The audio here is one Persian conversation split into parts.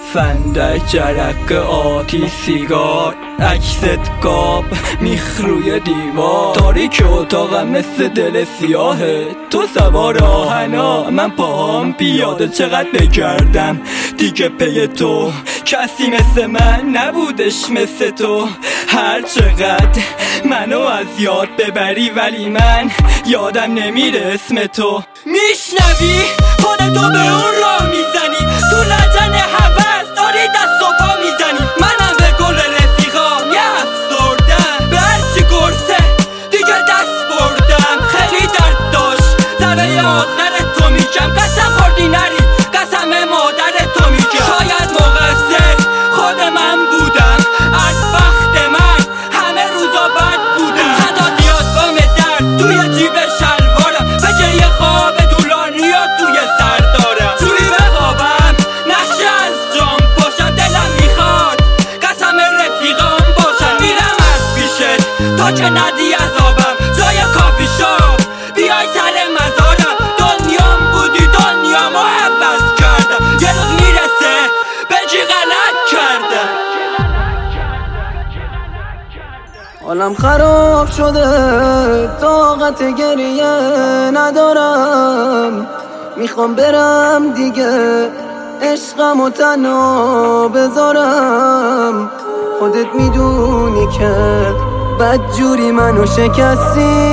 فندک جرق آتی سیگار عکست قاب میخ روی دیوار تاریک اتاقم مثل دل سیاهه تو سوار آهنا من پاهم پیاده چقدر بگردم دیگه پی تو کسی مثل من نبودش مثل تو هر چقدر منو از یاد ببری ولی من یادم نمیره اسم تو میشنوی خودتو به اون راه میزنی تو لجن هوس داری دست و پا میزنی منم به گل رفیقام یه افسردم به هرچی گرسه دیگه دست بردم خیلی درد داشت زبه آخر تو میگم قسم خوردی نری قسم مادر تو میگم شاید مقصر خود من بودم از وقت من همه روزا بد بودم صدا دیاد بام درد توی جیب شلوارم به جای خواب طولانی و توی سر دارم توی بخوابم نقشه از جام باشم دلم میخواد قسم رفیقام باشم میرم از پیشت تا که ندی عذابم جای کافی شاپ بیای سر مزارم دنیام بودی دنیامو عوض کردم یه روز میرسه بجی غلط کردم حالم خراب شده طاقت گریه ندارم میخوام برم دیگه عشقمو تنها بذارم خودت میدونی که بدجوری منو شکستی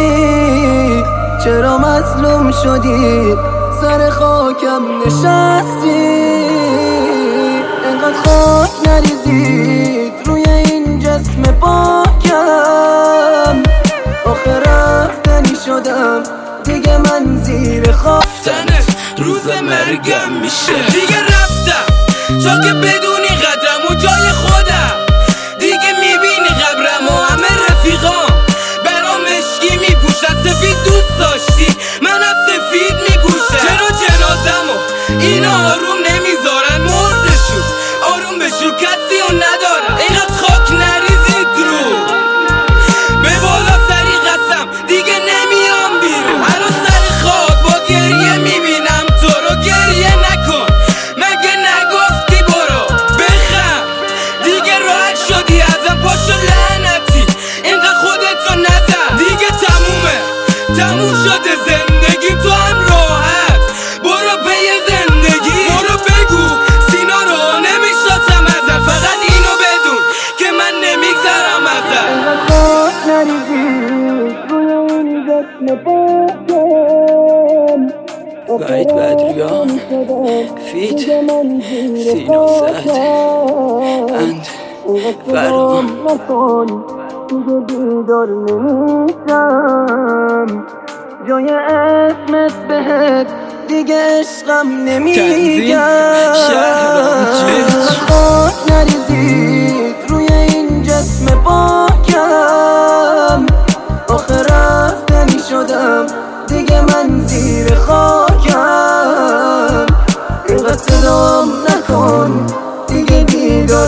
چرا مظلوم شدی سر خاکم نشستی انقدر خاک نریزید روی این جسم پاکم آخه رفتنی شدم دیگه من زیر خواستنت روز مرگم میشه دیگه رفتم تا که بدونی قدرم و جای خودم دیگه میبینی قبرم و همه رفیقام برام مشکی میپوشن سفید دوست داشتی منم سفید میپوشم چرا جنازمو اینا آروم نمیذارن مردشون آروم بشو کسی رو ندارم اینقدر خاک نریزید رو به بالا سری قسم دیگه نمیام بیرون الان سر خواب با گریه میبینم تو رو گریه نکن مگه نگفتی برو بخم دیگه راحت شدی ازم پاشو لعنتی اینقدر خودتو نزن دیگه تموم شده زندگی تو هم راحت برو پی زندگی برو بگو سینا رو نمیشناسم ازم فقط اینو بدون که من نمیگذرم ازم خاک نریزید روی این جسم پاکم وحید بدریان فیت سینا سعد اند فرام دیگه بیدار نمیشم جای اسمت بهت دیگه عشقم نمیگم خاک نریزید روی این جسم پاکم آخه رفتنی شدم دیگه من زیر خاکم اینقدر صدام نکن دیگه بیدار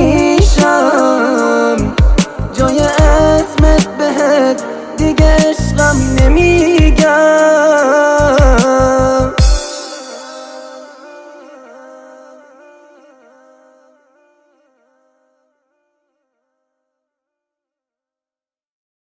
نمیشم جای اسمت بهت دیگه عشقم نمیگم